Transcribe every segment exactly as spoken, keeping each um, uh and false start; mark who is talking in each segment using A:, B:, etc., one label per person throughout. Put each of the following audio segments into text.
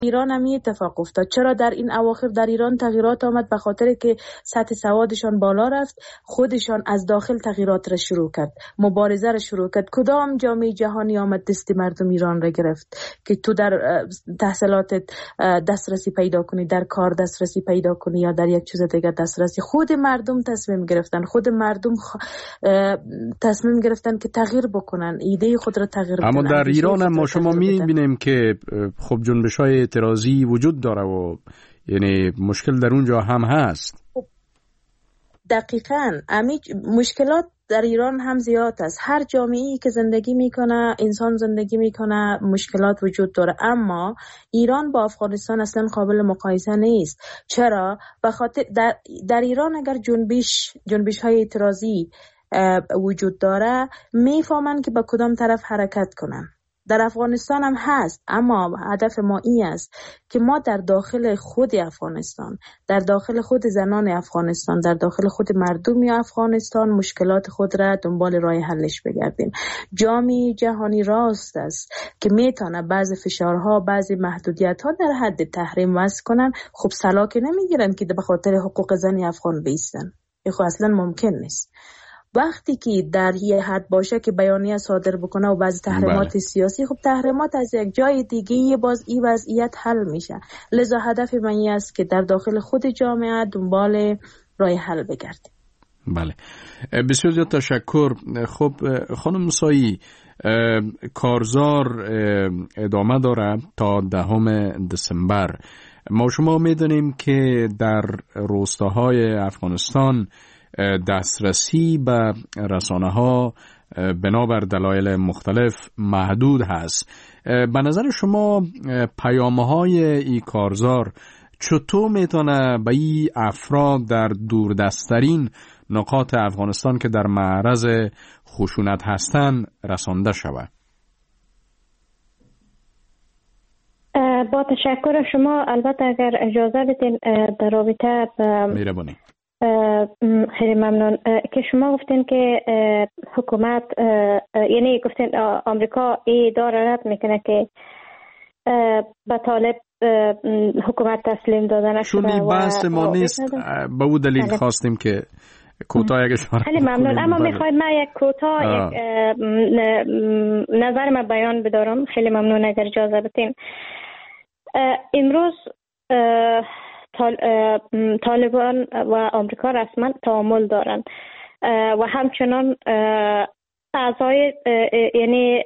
A: ایران هم اتفاق افتاد. چرا در این اواخر در ایران تغییرات آمد؟ به خاطر که سطح سوادشان بالا رفت، خودشان از داخل تغییرات را شروع کرد، مبارزه را شروع کرد. کدام جامعه جهانی آمد دست مردم ایران را گرفت که تو در تحصیلات دسترسی پیدا کنی، در کار دسترسی پیدا کنی یا در یک چیز دیگر دسترسی؟ خود مردم تصمیم گرفتن، خود مردم خ... تصمیم گرفتن که تغییر بکنن، ایده خود را تغییر بدن.
B: اما در ایران هم ما شما می‌بینیم که خب جنبش‌های اعتراضی وجود داره و یعنی مشکل در اونجا هم هست.
A: دقیقاً امی مشکلات در ایران هم زیاد است. هر جامعه‌ای که زندگی میکنه، انسان زندگی میکنه، مشکلات وجود داره. اما ایران با افغانستان اصلا قابل مقایسه نیست. چرا؟ به خاطر در, در ایران اگر جنبش جنبش های اعتراضی وجود داره، میفهمن که با کدام طرف حرکت کنن. در افغانستان هم هست، اما هدف ما این است که ما در داخل خود افغانستان، در داخل خود زنان افغانستان، در داخل خود مردم افغانستان مشکلات خود را دنبال راه حلش بگردیم. جامعه جهانی راست است که میتونه بعضی فشارها، بعضی محدودیت‌ها در حد تحریم وضع کنن. خب سلا که نمیگیرن که به خاطر حقوق زن افغان بیستن. این خب اصلا ممکن نیست. وقتی که در یه حد باشه که بیانیه صادر بکنه و بعضی تحریمات بله. سیاسی، خب تحریمات از یک جای دیگه باز این وضعیت حل میشه. لذا هدف من این است که در داخل خود جامعه دنبال راه حل بگردیم.
B: بله، بسیار زیاد تشکر. خب خانم موسایی، کارزار ادامه داره تا دهم دسامبر. ما شما میدونیم که در روستاهای افغانستان دسترسی به رسانه ها بنابر دلایل مختلف محدود هست. به نظر شما پیامه های این کارزار چطور میتونه به این افراد در دوردستترین نقاط افغانستان که در معرض خشونت هستند رسانده شود؟
C: با تشکر شما. البته اگر اجازه بدین در رابطه
B: میربانی
C: خیلی ممنون که شما گفتین که حکومت، یعنی گفتین آمریکا ای داره رد میکنه که به طالب حکومت تسلیم دادن نشده.
B: چون بحث ما نیست، به اون دلیل بله. خواستیم که کوتاه یک اشاره
C: خیلی ممنون. اما میخواید من یک کوتاه یک نظر من بیان بدارم. خیلی ممنون اگر اجازه بدین. امروز طالبان و آمریکا رسما تعامل دارند و همچنان اعضای یعنی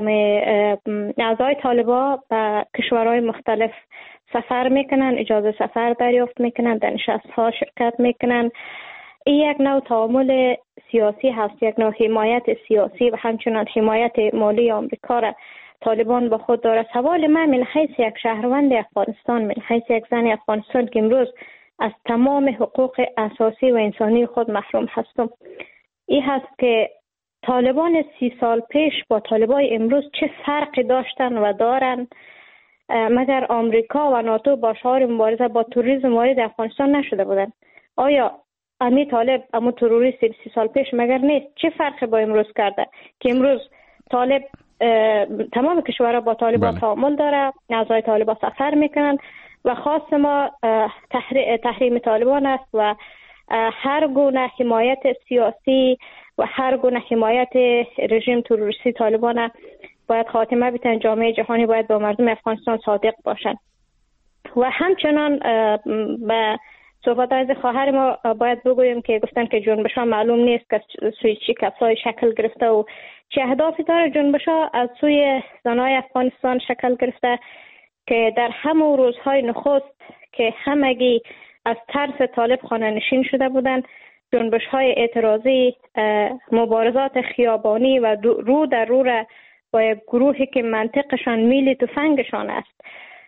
C: اعضای طالبان به کشورهای مختلف سفر میکنن، اجازه سفر دریافت میکنن، در نشست‌ها شرکت میکنن. این یک نوع تعامل سیاسی هست، یک نوع حمایت سیاسی و همچنان حمایت مالی آمریکا را طالبان با خود داره. سوال من من حیث یک شهروند افغانستان، من حیث یک زن افغانستان که امروز از تمام حقوق اساسی و انسانی خود محروم هستم، این هست که طالبان سی سال پیش با طالبان امروز چه فرقی داشتن و دارن؟ مگر آمریکا و ناتو با شعار مبارزه با تروریسم وارد افغانستان نشده بودن؟ آیا امی طالب اما تروریست سی سال پیش مگر نیست؟ چه فرقی با امروز کرده که امروز طالب تمام کشورها با طالبان بله. تعامل داره، اعضای طالبان سفر میکنن و خاص ما تحریم طالبان است و هر گونه حمایت سیاسی و هر گونه حمایت رژیم تروریستی طالبان باید خاتمه بدن. جامعه جهانی باید با مردم افغانستان صادق باشند و همچنان به صحبت از خواهر ما باید بگوییم که گفتن که جنبش ها معلوم نیست که سوی چی کسای شکل گرفته و چه اهدافی داره. جنبش ها از سوی زنای افغانستان شکل گرفته که در همون روزهای نخست که همگی از ترس طالب خانه نشین شده بودند، جنبش های اعتراضی، مبارزات خیابانی و رو در رو را با یک گروهی که منطقشان میل تفنگشان است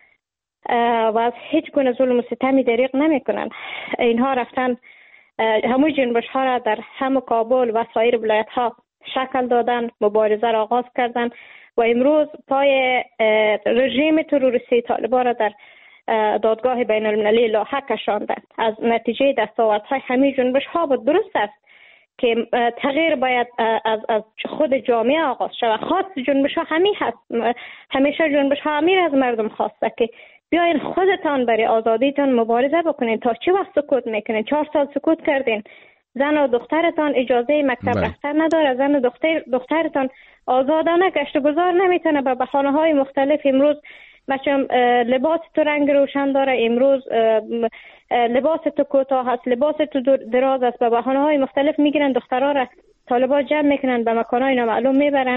C: و از هیچ گونه ظلم و ستمی دریغ نمی کنن. اینها رفتن همون جنبش ها را در هم کابل و سایر ولایت ها شکل دادن، مبارزه را آغاز کردن و امروز پای رژیم تروریستی طالبان را در دادگاه بین المللی لاحه کشاندند. از نتیجه دستاوردهای همین جنبش ها بود. درست است که تغییر باید از از خود جامعه آغاز شود. خاص جنبش ها همین هست، همیشه جنبش ها امیر از مردم خواسته که بیاین خودتان برای آزادیتان مبارزه بکنین. تا چه وقت سکوت میکنین؟ چهار سال سکوت کردین. زن و دخترتان اجازه مکتب رفتن نداره. زن و دختر دخترتان آزادانه گشت و گذار نمیتونه به بهانه های مختلف. امروز مثلا لباس تو رنگ روشن داره، امروز لباس تو کوتاه هست، لباس تو دراز است، به بهانه های مختلف میگیرن دخترها را طالبان جمع میکنن به مکانهای نامعلوم میبرن.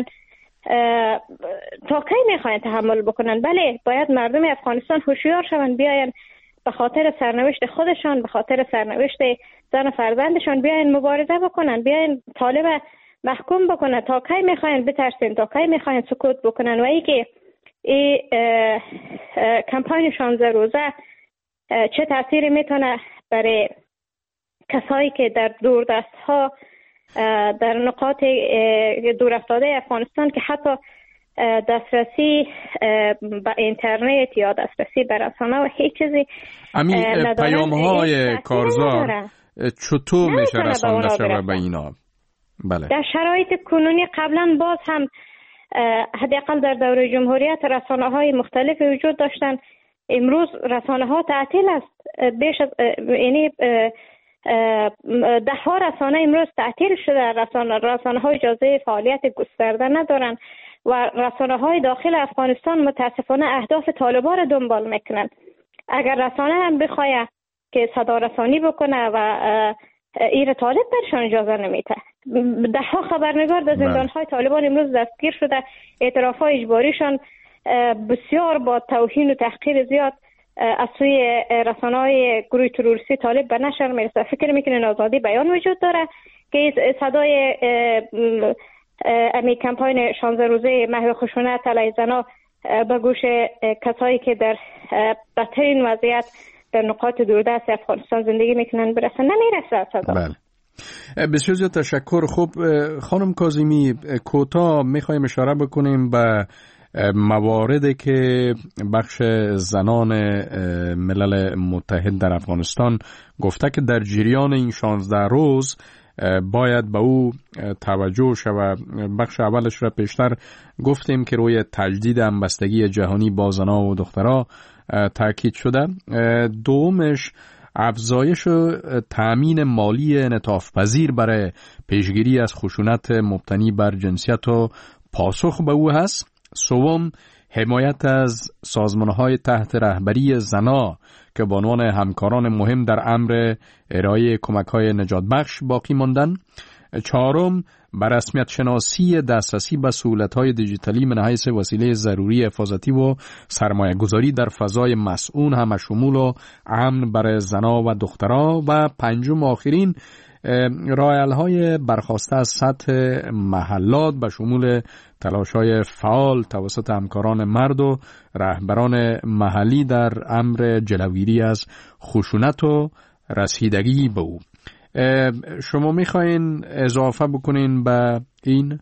C: تا کی میخواین تحمل بکنن؟ بله، باید مردم افغانستان هوشیار شوند، بیاین به خاطر سرنوشت خودشان، به خاطر سرنوشت زن و فرزندشان بیاین مبارزه بکنن، بیاین طالب محکوم بکنن. تا کی میخواین بترسین؟ تا کی میخواین سکوت بکنن؟ و ای که این کمپاین شانزده روزه چه تأثیری میتونه برای کسایی که در دوردست ها در نقاط دور افتاده افغانستان که حتی دسترسی به اینترنت یا دسترسی به رسانه و هیچ چیزی
B: همین پیام های کارزار چطور میشه رسانده شده به اینا؟ بله.
C: در شرایط کنونی قبلا باز هم حداقل در دوره جمهوریت رسانه های مختلف وجود داشتن. امروز رسانه ها تعطیل است. بیش از یعنی ده ها رسانه امروز تعطیل شده. رسانه رسانه های اجازه فعالیت گسترده ندارن و رسانه های داخل افغانستان متاسفانه اهداف طالبان را دنبال میکنن. اگر رسانه هم بخواد که صدا رسانی بکنه و ایر طالب برشان اجازه نمیده. ده ها خبرنگار در زندان های طالبان امروز دستگیر شده. اعتراف های اجباریشان بسیار با توهین و تحقیر زیاد از سوی رسانه های گروه تروریستی طالب به نشر میرسه. فکر میکنین آزادی بیان وجود داره که صدای امی کمپاین شانزده روزه محو خشونت علیه زنان به گوش کسایی که در بدترین وضعیت در نقاط دوردست افغانستان زندگی میکنن برسه؟ نمیرسه صدا.
B: بله. بسیار زیاد تشکر. خب خانم کاظمی، کوتاه میخوایم اشاره بکنیم به مواردی که بخش زنان ملل متحد در افغانستان گفته که در جریان این شانزده روز باید به او توجه شود. بخش اولش را پیشتر گفتیم که روی تجدید همبستگی جهانی با زنان و دخترها تاکید شده. دومش افزایش و تأمین مالی انعطاف پذیر برای پیشگیری از خشونت مبتنی بر جنسیت و پاسخ به او هست. سوم حمایت از سازمان‌های تحت رهبری زنا که به عنوان همکاران مهم در امر ارائه کمک‌های نجات بخش باقی ماندن. چهارم بر رسمیت شناسی دسترسی به سهولت‌های دیجیتالی من حیث وسیله ضروری حفاظتی و سرمایه گذاری در فضای مسئول هم شمول و امن برای زنا و دخترها. و پنجم آخرین راه‌حل‌های برخواسته از سطح محلات به شمول تلاش‌های فعال توسط همکاران مرد و رهبران محلی در امر جلوگیری از خشونت و رسیدگی به او. شما میخواین اضافه بکنین به این؟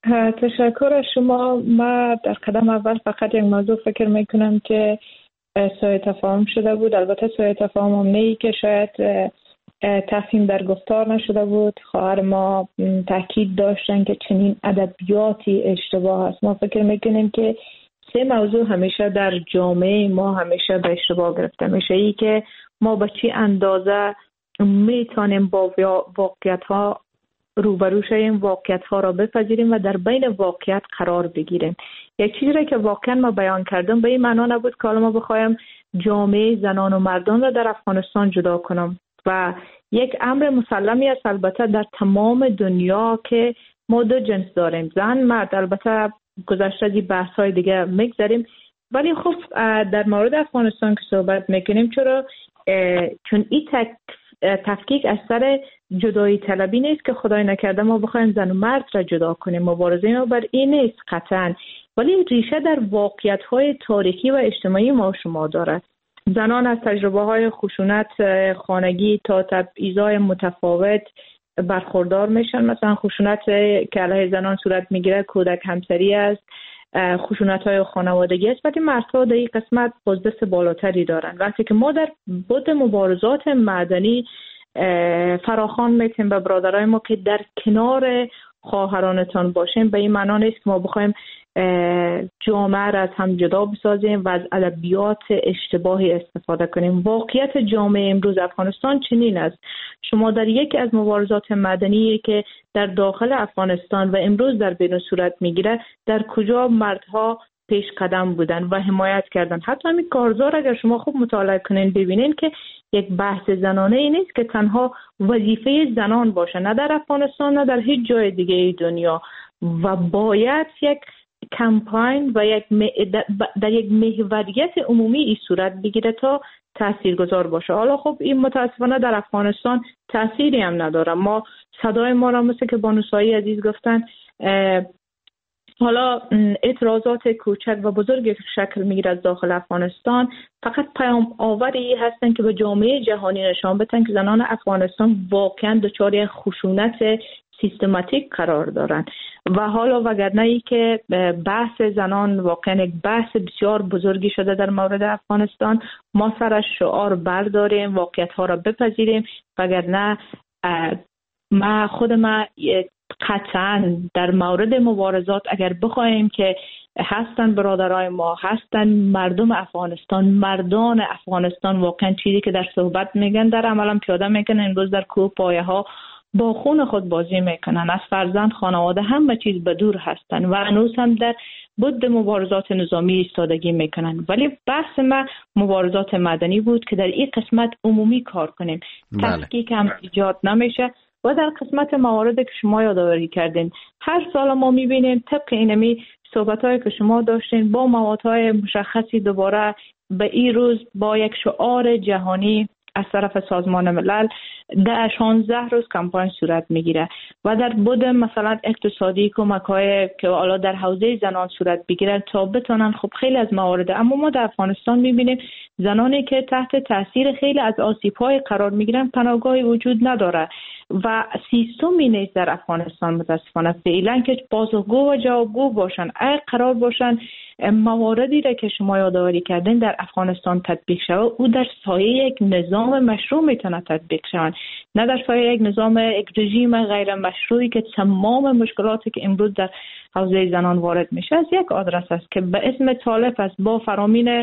D: تشکر از شما. ما در قدم اول فقط یک موضوع فکر میکنم که سوء تفاهم شده بود. البته سوء تفاهم هم نه ای که شاید تفهیم در گفتار نشده بود. خواهر ما تاکید داشتن که چنین ادبیاتی اشتباه است. ما فکر میکنیم که سه موضوع همیشه در جامعه ما همیشه به اشتباه گرفته میشه. ای که ما به چی اندازه میتونیم با واقعیت ها روبرو شویم، واقعیت ها را بپذیریم و در بین واقعیت قرار بگیریم. یک چیزی را که واقعا ما بیان کردم به این معنا نبود که حالا ما بخوایم جامعه زنان و مردان را در افغانستان جدا کنم و یک امر مسلمی است البته در تمام دنیا که ما دو جنس داریم، زن مرد. البته گذشته از این بحث های دیگه میگذاریم، ولی خب در مورد افغانستان که صحبت میکنیم چرا چون این تک تفکیک از سر جدایی طلبی نیست که خدای نکرده ما بخوایم زن و مرد را جدا کنیم. مبارزه ما بر این نیست قطعا، ولی ریشه در واقعیت های تاریخی و اجتماعی ما شما دارد. زنان از تجربه های خشونت خانگی تا تبعیض‌های متفاوت برخوردار میشن. مثلا خشونت که علیه زنان صورت میگیره کودک همسری است، خشونت های خانوادگی است، ولی مردها در این قسمت پوزدست بالاتری دارن. وقتی که ما در بعد مبارزات مدنی فراخوان میتیم به برادرای ما که در کنار خواهرانتان باشیم، به این معنا نیست که ما بخوایم جامعه را از هم جدا بسازیم و از ادبیات اشتباهی استفاده کنیم. واقعیت جامعه امروز افغانستان چنین است. شما در یکی از مبارزات مدنی که در داخل افغانستان و امروز در بیرون صورت میگیره، در کجا مردها پیش قدم بودن و حمایت کردن. حتی همین کارزار اگر شما خوب مطالعه کنین ببینین که یک بحث زنانه ای نیست که تنها وظیفه زنان باشه، نه در افغانستان نه در هیچ جای دیگه دنیا، و باید یک کمپاین و یک م... در یک محوریت عمومی این صورت بگیره تا تاثیرگذار باشه. حالا خب این متاسفانه در افغانستان تأثیری هم نداره. ما صدای ما را مثل که بانو سایی عزیز گفتن، حالا اعتراضات کوچک و بزرگ شکل میگیره از داخل افغانستان، فقط پیام آوری هستن که به جامعه جهانی نشان بدن که زنان افغانستان واقعا دچار خشونت سیستماتیک قرار دارن. و حالا وگرنه ای که بحث زنان واقعا یک بحث بسیار بزرگی شده در مورد افغانستان، ما سر شعار برداریم، واقعیت ها را بپذیریم. وگرنه ما خود ما قطعا در مورد مبارزات اگر بخوایم که هستن برادرای ما، هستن مردم افغانستان، مردان افغانستان، واقعا چیزی که در صحبت میگن در عمل هم پیاده میکنن. امروز در کوه پایه ها با خون خود بازی میکنن، از فرزند، خانواده، همه چیز به دور هستن و هنوز هم در بود مبارزات نظامی ایستادگی میکنن. ولی بحث ما مبارزات مدنی بود که در این قسمت عمومی کار کنیم. تفکیک هم ایجاد نمیشه. و در قسمت مواردی که شما یادآوری کردین، هر سال ما میبینیم طبق اینمی صحبت‌هایی که شما داشتین با موادهای مشخصی دوباره به این روز با یک شعار جهانی از طرف سازمان ملل در شانزده روز کمپاین صورت میگیره و در بود مثلا اقتصادی کمک‌های که حالا در حوزه زنان صورت بگیرن تا بتونن خب خیلی از موارد. اما ما در افغانستان میبینیم زنانی که تحت تاثیر خیلی از آسیب‌های قرار میگیرن پناهگاهی وجود نداره و سیستمی نیست در افغانستان متاسفانه فعلا که پاسخگو و جوابگو باشن. اگه قرار باشن مواردی را که شما یادآوری کردین در افغانستان تطبیق شود، او در سایه یک نظام مشروع میتونه تطبیق شود، نه در سایه یک نظام یک رژیم غیر مشروعی که تمام مشکلاتی که امروز در حوزه زنان وارد میشه از یک آدرس است که به اسم طالب است با فرامین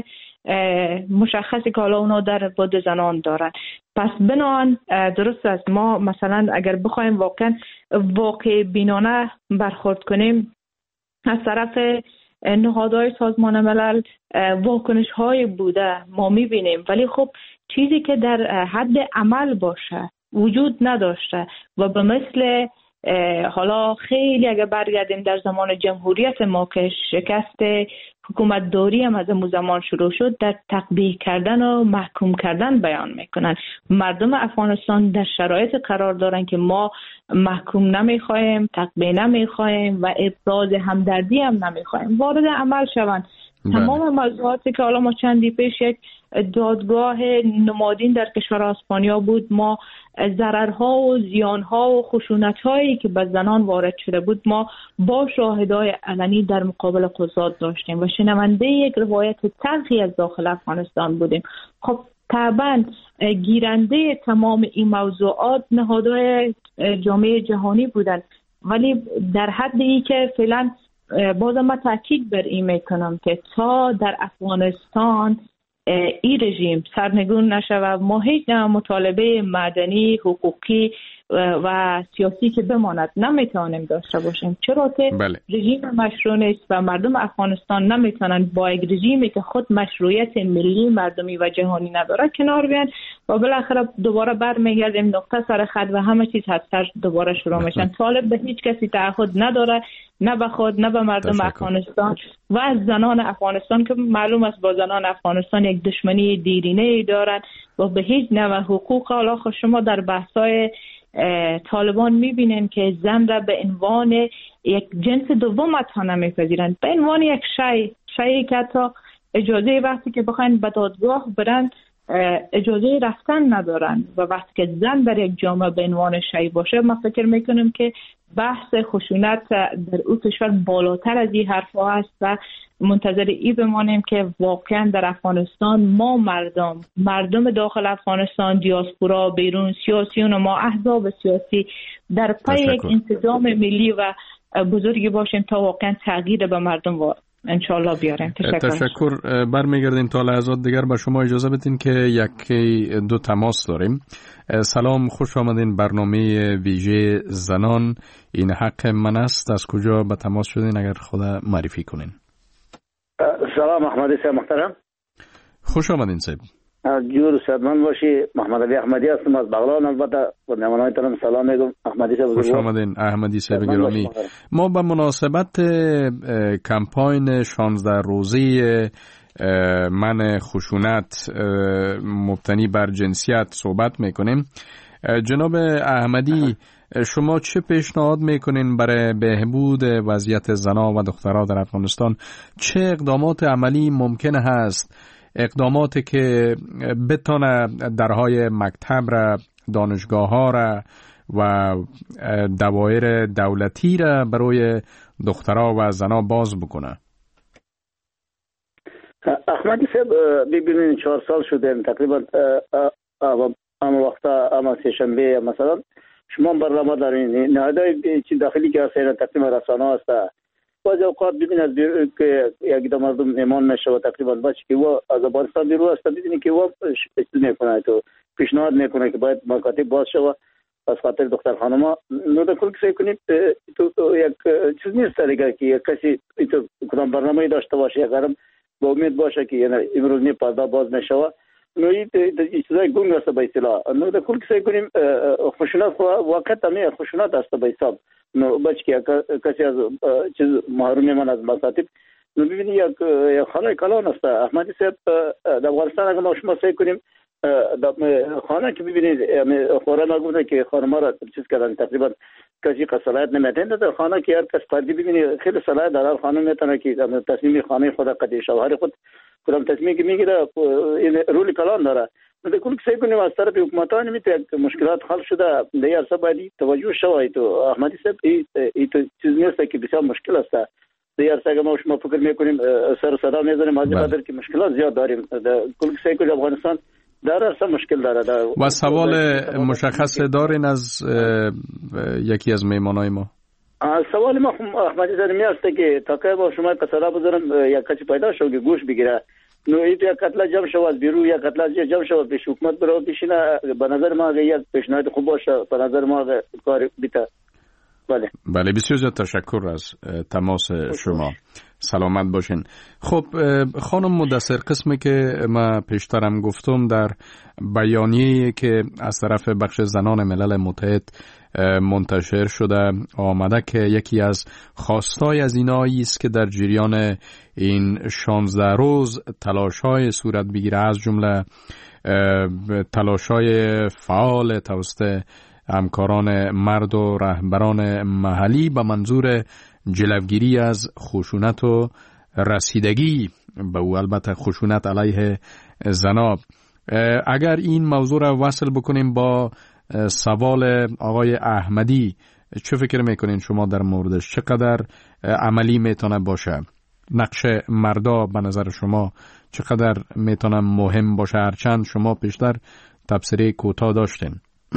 D: مشخصی که حالا اونا در بود زنان دارن. پس بنابراین درست است ما مثلا اگر بخوایم واقعا واقع بینانه برخورد کنیم از طرف نهادهای سازمان ملل واکنش های بوده ما میبینیم، ولی خب چیزی که در حد عمل باشه وجود نداشته و به مثل حالا خیلی اگر برگردیم در زمان جمهوریت ما که شکست حکومت داری هم از اون زمان شروع شد، در تقبیح کردن و محکوم کردن بیان میکنن. مردم افغانستان در شرایط قرار دارن که ما محکوم نمیخوایم، تقبیح نمیخوایم و ابراز همدردی هم نمیخوایم، وارد عمل شوند. تمام موضوعاتی که حالا ما چندی پیش یک دادگاه نمادین در کشور اسپانیا بود، ما ضررها و زیانها و خشونت‌هایی که به زنان وارد شده بود ما با شاهدای علنی در مقابل قضات داشتیم و شنونده یک روایت تلخی از داخل افغانستان بودیم. خب طبعا گیرنده تمام این موضوعات نهادهای جامعه جهانی بودند، ولی در حدی که فعلا بازم من تاکید بر این میکنم که تا در افغانستان این رژیم سرنگون نشه و ما هیچ مطالبه مدنی، حقوقی و سیاسی که بماند نمیتونیم داشته باشیم، چرا که بله. رژیم مشروع نیست و مردم افغانستان نمیتونن با یک رژیمی که خود مشروعیت ملی، مردمی و جهانی نداره کنار بیان و بالاخره دوباره برمیگردیم نقطه سر خط و همه چیز هستش دوباره شروع میشن. طالب به هیچ کسی تعهد نداره، نه به خود نه به مردم افغانستان و از زنان افغانستان که معلوم است با زنان افغانستان یک دشمنی دیرینه دارن و به هیچ نوع حقوق. حالا خود شما در بحث‌های طالبان میبینن که زن را به عنوان یک جنس دوم حتی نمیپذیرند، به عنوان یک شی شیعی که حتی اجازه وقتی که بخواین به دادگاه برن اجازه رفتن ندارن و وقتی که زن در یک جامعه به عنوان شیعی باشه ما فکر میکنیم که بحث خشونت در او کشور بالاتر از این حرفا هست و منتظر ای بمانیم که واقعا در افغانستان ما مردم مردم داخل افغانستان، دیاسپورا، بیرون، سیاسیون و ما احزاب سیاسی در پی یک انتظام ملی و بزرگی باشیم تا واقعا تغییر به مردم و انشالله بیاریم. تشکر.
B: تشکر. برمیگردیم تا لحظات دیگر. به شما اجازه بدین که یکی دو تماس داریم. سلام، خوش آمدین برنامه ویژه زنان این حق من است. از کجا به تماس شدین اگر خدا معرفی کنین؟
E: سلام، احمدی صاحب محترم.
B: خوش آمدین صاحب.
E: جور صدمن باشی. محمد علی احمدی هستم از بغلان. البته با نمایانتان سلام میگم. احمدی صاحب
B: خوش آمدین احمدی صاحب گرامی. ما به مناسبت کمپاین شانزده روزی من خشونت مبتنی بر جنسیت صحبت میکنیم. جناب احمدی، شما چه پیشنهاد میکنین برای بهبود وضعیت زنان و دخترها در افغانستان؟ چه اقدامات عملی ممکن هست، اقداماتی که بتونه درهای مکتب را، دانشگاه ها را و دوایر دولتی را برای دخترها و زنها باز بکنه؟
E: احمدی صاحب ببینید چهار سال شده تقریبا اما وقتا اما سه شنبه مثلا شما برنامه دارین نهادهای چی داخلی که هستن تقریبا رسانه هست. بعضی اوقات ببینید که یک دو مردم ایمان میشه تقریبا بچه که و از افغانستان بیرون است ببینید که و چیز میکنه تو پیشنهاد میکنه که باید مکاتب باز شود از خاطر دختر خانما. نو در کل که کنید تو یک چیز نیست دیگه که کسی تو کدام برنامه داشته باشه یا گرم با امید باشه که یعنی امروز نه پرده باز نشود. نو این چیزای گنگ است به اصطلاح. نو در کل که کنیم خشونت واقعا تمام خشونت است به حساب. نو بچ که کسی از چیز محروم من از مکاتب. نو ببینید یک خانه کلان است احمدی صاحب در افغانستان. اگر ما شما سعی کنیم خانه که ببینید خوره نگوده که خانم را چیز کردن تقریبا کسی که صلاحیت نمیدن در خانه که هر کس فردی ببینید خیلی صلاحیت در خانه میتونه که تصمیم خانه خود قضیه شوهر خود کدام تصمیمی که میگیره این رول کلان داره. در کل سعی کنیم از طرف حکومتان میتونه مشکلات حل شده در عرصه باید توجه شود. تو احمدی صاحب این تو چیز نیست که بسیار مشکل است در عرصه. اگر ما شما فکر میکنیم سر صدا میزنیم از قدر که مشکلات زیاد داریم. در کل سعی کنیم افغانستان در اصلا مشکل داره.
B: و سوال مشخص دارین از یکی از میمانای ما؟
E: سوال ما احمدی زرمی است که تا که با شما کسرا بذارم یک کسی پیدا شد که گوش بگیره. نو این یک قتل جمع شود بیرو یک قتل جمع شود پیش حکومت برای پیشینه. به نظر ما یک پیشنهاد خوب باشه. به نظر ما کار بیتا. بله
B: بله بسیار زیاد تشکر از تماس شما. سلامت باشین. خب خانم مدثر، قسمی که ما پیشترم گفتم در بیانیه‌ای که از طرف بخش زنان ملل متحد منتشر شده آمده که یکی از خواستای از اینایی است که در جریان این شانزده روز تلاش‌های صورت بگیره، از جمله تلاش‌های فعال توسط همکاران مرد و رهبران محلی به منظور جلوگیری از خشونت و رسیدگی به او، البته خشونت علیه زنان. اگر این موضوع را وصل بکنیم با سوال آقای احمدی، چه فکر میکنین شما در موردش؟ چقدر عملی میتونه باشه؟ نقش مردا به نظر شما چقدر میتونه مهم باشه؟ هرچند شما پیشتر تبصره کوتاه داشتین.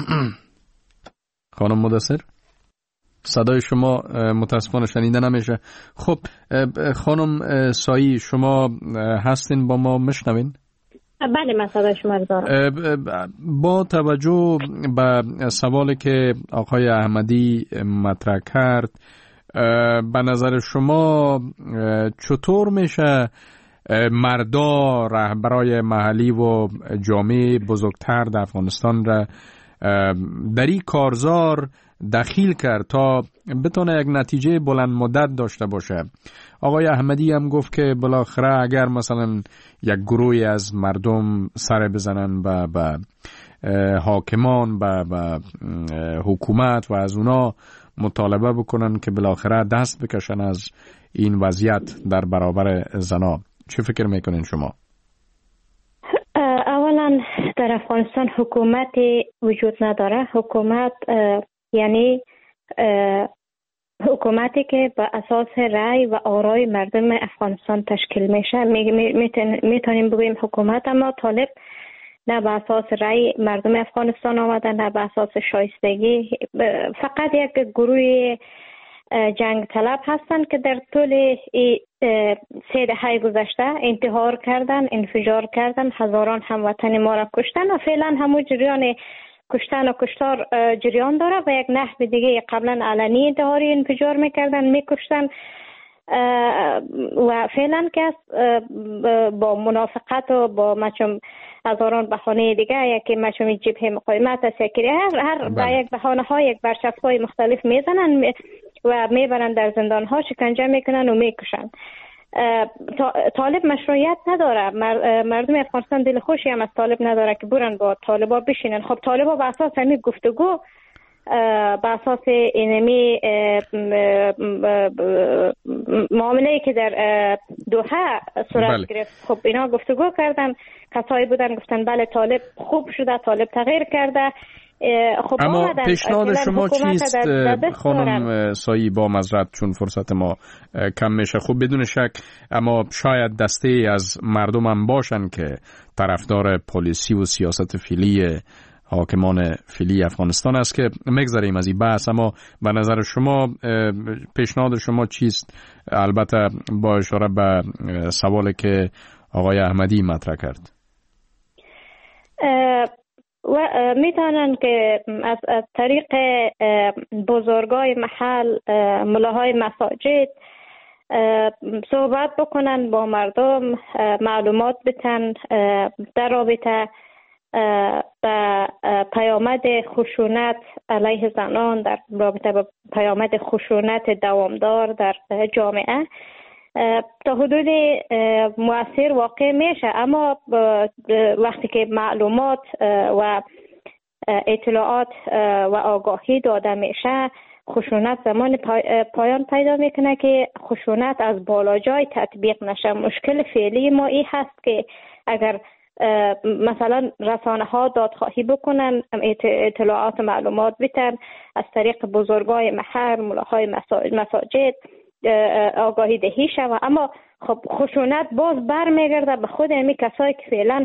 B: خانم مدثر، صدای شما متاسفانه شنیده نمیشه. خب خانم سایی، شما هستین با ما، میشنوین؟
C: بله من صدای شما رو دارم.
B: با توجه به سوالی که آقای احمدی مطرح کرد، به نظر شما چطور میشه مردا، رهبرای محلی و جامعه بزرگتر در افغانستان را در این کارزار دخیل کرد تا بتونه یک نتیجه بلند مدت داشته باشه؟ آقای احمدی هم گفت که بالاخره اگر مثلا یک گروهی از مردم سر بزنن به به حاکمان، به به حکومت و از اونا مطالبه بکنن که بالاخره دست بکشن از این وضعیت در برابر زنا، چه فکر میکنین شما؟
C: اولا در افغانستان حکومت وجود نداره. حکومت یعنی حکومتی که به اساس رأی و آرای مردم افغانستان تشکیل میشه. میتونیم بگوییم حکومت، اما طالب نه به اساس رأی مردم افغانستان آمده، نه به اساس شایستگی. فقط یک گروه جنگ طلب هستند که در طول سه دهه گذشته انتحار کردن، انفجار کردن، هزاران هموطن ما را کشتن و فعلا همون جریان کشتن و کشتار جریان داره و یک نحو دیگه قبلا علنی انتحاری انفجار میکردن، میکشتن و فعلا که با منافقت و با مچم هزاران بهانه دیگه، یکی مچم جبهه مقاومت است، یکی هر هر با یک بهانه ها یک برچسب های مختلف میزنن و میبرن در زندان ها، شکنجه میکنن و میکشن. طالب مشروعیت نداره، مردم افغانستان دل خوشی هم از طالب نداره که برن با طالبا بشینن. خب طالبا به اساس همین گفتگو، به اساس اینمی معامله‌ای که در دوحه صورت بله. گرفت، خب اینا گفتگو کردن، کسایی بودن گفتن بله طالب خوب شده، طالب تغییر کرده. خب
B: اما پیشنهاد شما چیست خانم سایی؟ با معذرت چون فرصت ما کم میشه، خب بدون شک اما شاید دسته از مردم هم باشن که طرفدار پالیسی و سیاست فعلی حاکمان فعلی افغانستان است که مگذاریم از این بحث، اما به نظر شما پیشنهاد شما چیست؟ البته با اشاره به سوالی که آقای احمدی مطرح کرد.
C: و میتونن که از, از طریق بزرگای محل، ملاهای مساجد صحبت بکنن با مردم، معلومات بتن در رابطه با پیامد خشونت علیه زنان، در رابطه با پیامد خشونت دوامدار در جامعه تا حدود مؤثر واقع میشه. اما وقتی که معلومات و اطلاعات و آگاهی داده میشه، خشونت زمان پایان پیدا میکنه که خشونت از بالا جای تطبیق نشه. مشکل فعلی ما این هست که اگر مثلا رسانه ها دادخواهی بکنن، اطلاعات و معلومات بتن از طریق بزرگای محل، ملاهای مساجد آگاهی دهی شود، اما خب خشونت باز بر میگرده به خود امی کسایی که فعلا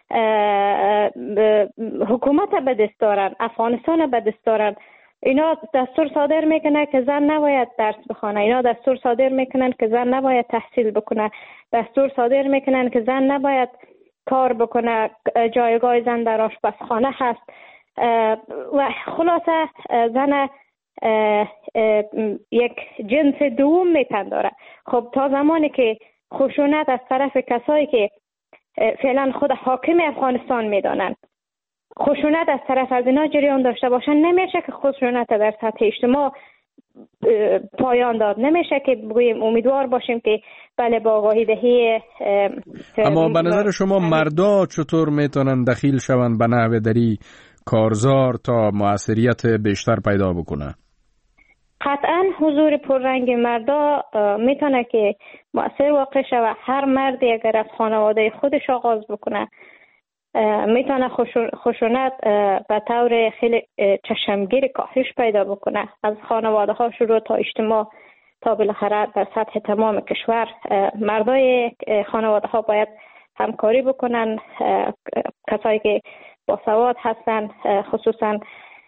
C: حکومت به دست دارن، افغانستان به دست دارن. اینا دستور صادر میکنه که زن نباید درس بخونه، اینا دستور صادر میکنن که زن نباید تحصیل بکنه، دستور صادر میکنن که زن نباید کار بکنه، جایگاه زن در آشپزخانه هست و خلاصه زن اه اه یک جنس دوم میپنداره. خب تا زمانی که خشونت از طرف کسایی که فعلا خود حاکم افغانستان میدانن، خشونت از طرف از اینا جریان داشته باشن، نمیشه که خشونت در سطح اجتماع پایان داد. نمیشه که بگوییم امیدوار باشیم که بله با آگاهی دهی.
B: اما به نظر شما مردا چطور میتونن دخیل شوند به نحو دری کارزار تا موثریت بیشتر پیدا بکنه؟
C: قطعا حضور پررنگ مردا میتونه که مؤثر واقع شود. هر مردی اگر از خانواده خودش آغاز بکنه، میتونه خشونت به طور خیلی چشمگیر کاهش پیدا بکنه، از خانواده ها شروع تا اجتماع تا بالاخره در سطح تمام کشور. مردای خانواده ها باید همکاری بکنن، کسایی که با سواد هستن خصوصا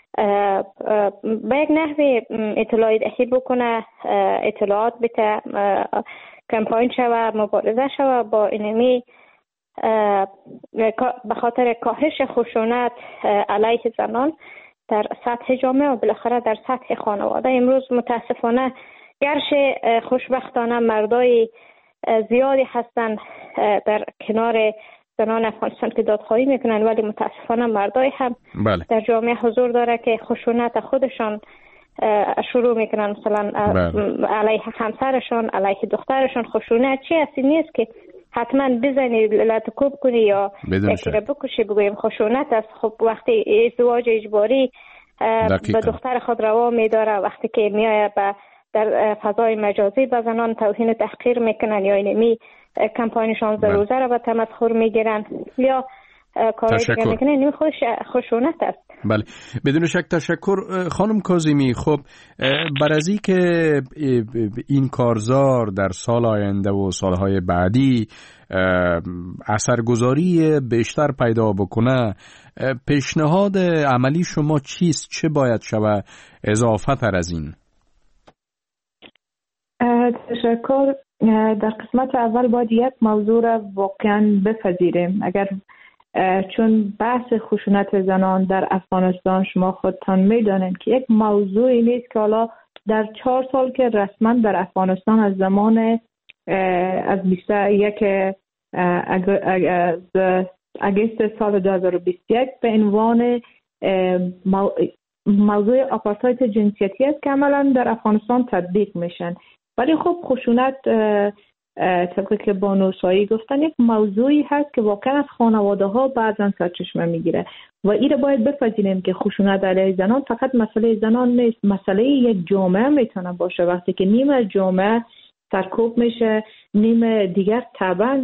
C: به یک نحوی اطلاعی دهی بکنه، اطلاعات بده، کمپاین شوه، مبارزه شوه با اینمی به خاطر کاهش خشونت علیه زنان در سطح جامعه و بالاخره در سطح خانواده. امروز متاسفانه گرچه خوشبختانه مردای زیادی هستن در کنار زنان افغانستان که دادخواهی میکنن، ولی متاسفانه مردای هم بله. در جامعه حضور داره که خشونت خودشان شروع میکنن، مثلا بله. علیه همسرشان، علیه دخترشان. خشونت چی اصلی نیست که حتما بزنی لطکوب کنی یا یکی را بکشی بگویم خشونت است. خب وقتی ازدواج اجباری به دختر خود روا میداره، وقتی که میایه به در فضای مجازی به زنان توهین و تحقیر میکنن یا اینمی کمپاین شانزده روزه را به تمسخر میگیرن یا کارهای دیگه میکنن، این خودش خشونت است.
B: بله بدون شک. تشکر خانم کاظمی. خب بر از این که این کارزار در سال آینده و سالهای بعدی اثرگذاری بیشتر پیدا بکنه، پیشنهاد عملی شما چیست؟ چه باید شود اضافه تر از این؟
D: تشکر. در قسمت اول باید یک موضوع را واقعا بپذیریم. اگر چون بحث خشونت زنان در افغانستان شما خودتان میدانید که یک موضوعی نیست که حالا در چهار سال که رسما در افغانستان از زمان از بیست و یک اگست سال دو هزار و بیست و یک به عنوان موضوع آپارتاید جنسیتی است که عملا در افغانستان تطبیق میشن. ولی خب خشونت طبقی که بانو سایی گفتن یک موضوعی هست که واقعا از خانواده ها بعضا سرچشمه میگیره و این رو باید بپذیریم که خشونت علیه زنان فقط مسئله زنان نیست، مسئله یک جامعه میتونه باشه. وقتی که نیم از جامعه سرکوب میشه، نیم دیگر طبعا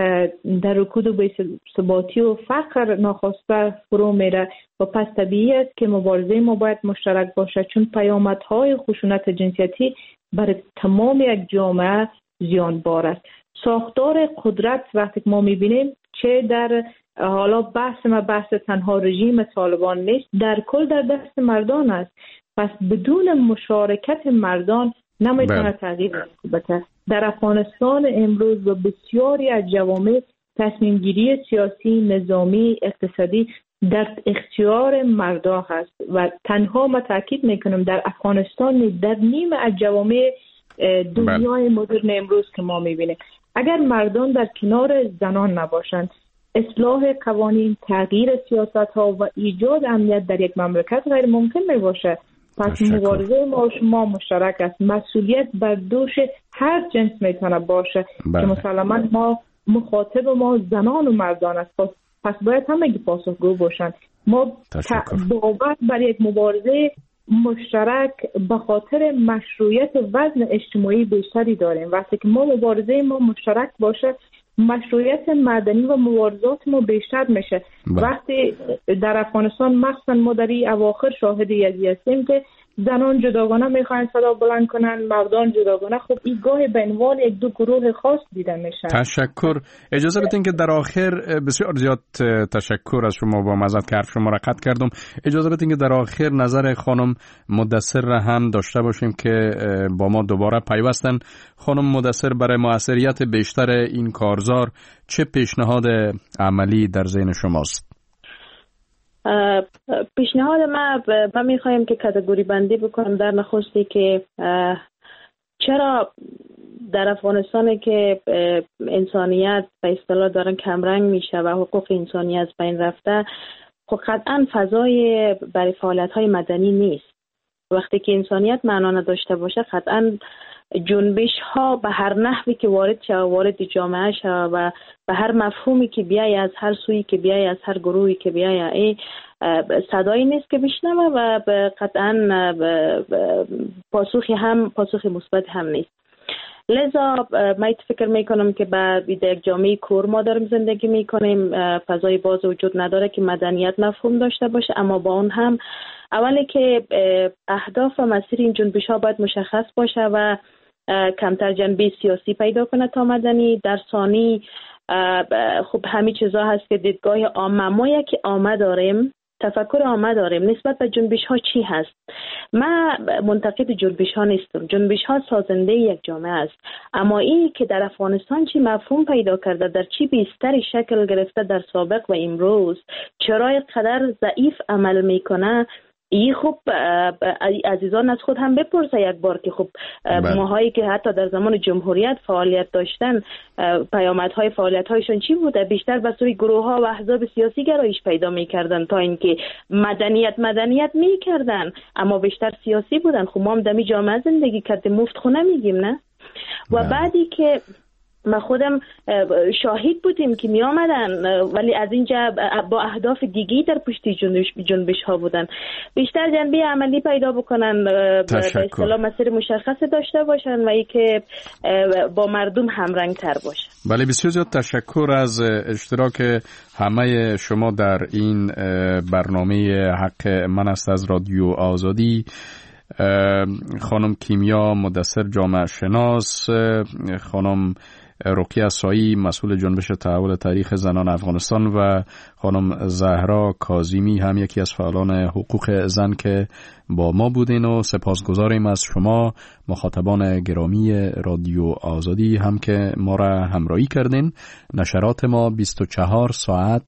D: در رکود و بی‌ثباتی و فقر ناخواسته فرو میره و پس طبیعی است که مبارزه ما باید مشترک باشه، چون پیامدهای خشونت جنسیتی برای تمام یک جامعه زیانبار است. ساختار قدرت وقتی ما میبینیم چه در حالا بحث ما بحث تنها رژیم طالبان نیست، در کل در دست مردان است. پس بدون مشارکت مردان نمیتونه تغییر بده. در افغانستان امروز و بسیاری از جوامع تصمیم گیری سیاسی، نظامی، اقتصادی در اختیار مردا هست و تنها ما تاکید میکنم در افغانستان، در نیم از جوامع دنیای مدرن امروز که ما میبینیم، اگر مردان در کنار زنان نباشند، اصلاح قوانین، تغییر سیاست ها و ایجاد امنیت در یک مملکت غیر ممکن میباشه. پس مبارزه ما شما مشترک است. مسئولیت بر دوش هر جنس میتونه باشه بله. که مسلما ما مخاطب ما زنان و مردان است. پس باید همه پاسخگو باشند. ما باور بر یک مبارزه مشترک به خاطر مشروعیت وزن اجتماعی بیشتری داریم. وقتی که ما مبارزه ما مشترک باشه، مشروعیت مدنی و مبارزات ما بیشتر میشه. با. وقتی در افغانستان مخصوصا ما در این اواخر شاهد یزی هستیم که زنان جداگانه میخواین صدا بلند کنن، مردان جداگانه، خب این گاه به عنوان یک دو گروه خاص دیده میشن. تشکر.
B: اجازه بدین که در آخر، بسیار زیاد تشکر از شما، با معذرت که حرف شما را قطع کردم، اجازه بدین که در آخر نظر خانم مدثر را هم داشته باشیم که با ما دوباره پیوستن. خانم مدثر، برای موثریت بیشتر این کارزار چه پیشنهاد عملی در ذهن شماست؟
A: پیشنهاد ما ما میخوایم که کاتگوری بندی بکنم. در نخستی که چرا در افغانستان که انسانیت به اصطلاح دارن کمرنگ میشه و حقوق انسانی از بین رفته، خب قطعا فضای برای فعالیت های مدنی نیست. وقتی که انسانیت معنا نداشته باشه، قطعا جنبش ها به هر نحوی که وارد شه، وارد جامعه شه و به هر مفهومی که بیای، از هر سویی که بیای، از هر گروهی که بیای، این صدایی نیست که بشنوه و قطعا پاسخی هم پاسخی مثبت هم نیست. لذا من فکر میکنم که با یک جامعه کور ما داریم زندگی میکنیم، فضای باز وجود نداره که مدنیت مفهوم داشته باشه، اما با اون هم اولی که اهداف و مسیر این جنبش ها باید مشخص باشه و کمتر جنبه سیاسی پیدا کنه تا مدنی. در ثانی خب همین چیزا هست که دیدگاه عامه، ما یک عامه داریم، تفکر عامه داریم نسبت به جنبش ها چی هست. من منتقد جنبش ها نیستم، جنبش ها سازنده یک جامعه است، اما این که در افغانستان چی مفهوم پیدا کرده، در چی بیشتری شکل گرفته در سابق و امروز، چرا اینقدر ضعیف عمل میکنه، این خب عزیزان از خود هم بپرسه یک بار که خب ماهایی که حتی در زمان جمهوریت فعالیت داشتن، پیامدهای فعالیت‌هایشون چی بوده؟ بیشتر به سوی گروه‌ها و احزاب سیاسی گرایش پیدا می‌کردن تا اینکه مدنیت مدنیت می‌کردن، اما بیشتر سیاسی بودن. خب ما هم در جامعه زندگی کردیم، مفت خونه میگیم نه؟ و بعدی که ما خودم شاهد بودیم که می آمدن ولی از اینجا با اهداف دیگی در پشت جنبش جنبش ها بودن، بیشتر جنبه عملی پیدا بکنن، به اصطلاح مسیر مشخص داشته باشن و ای که با مردم همرنگ تر باشن.
B: بله، بسیار زیاد تشکر از اشتراک همه شما در این برنامه حق من است از رادیو آزادی. خانم کیمیا مدثر جامعه شناس، خانم رقیه سایی مسئول جنبش تحول تاریخ زنان افغانستان و خانم زهرا کاظمی هم یکی از فعالان حقوق زن که با ما بودین و سپاسگزاریم از شما مخاطبان گرامی رادیو آزادی هم که ما را همراهی کردین. نشرات ما بیست و چهار ساعت